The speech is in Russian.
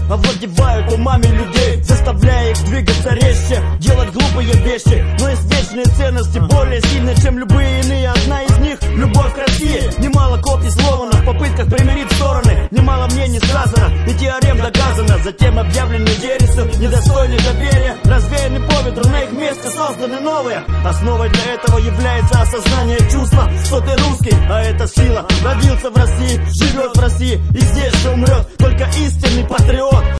овладевают умами людей, заставляя их двигаться резче, делать глупые вещи. Но есть вечные ценности, более сильные, чем любые иные. Одна из них — любовь к России. Немало копий сломано в попытках примирить стороны, немало мнений сказано и теорем доказано. Затем объявлены ересью, недостойны доверия, развеяны по ветру, на их месте созданы новые. Основой для этого является осознание чувства, что ты русский, а это сила. Родился в России, живет в России и здесь же умрет только истинный патриот.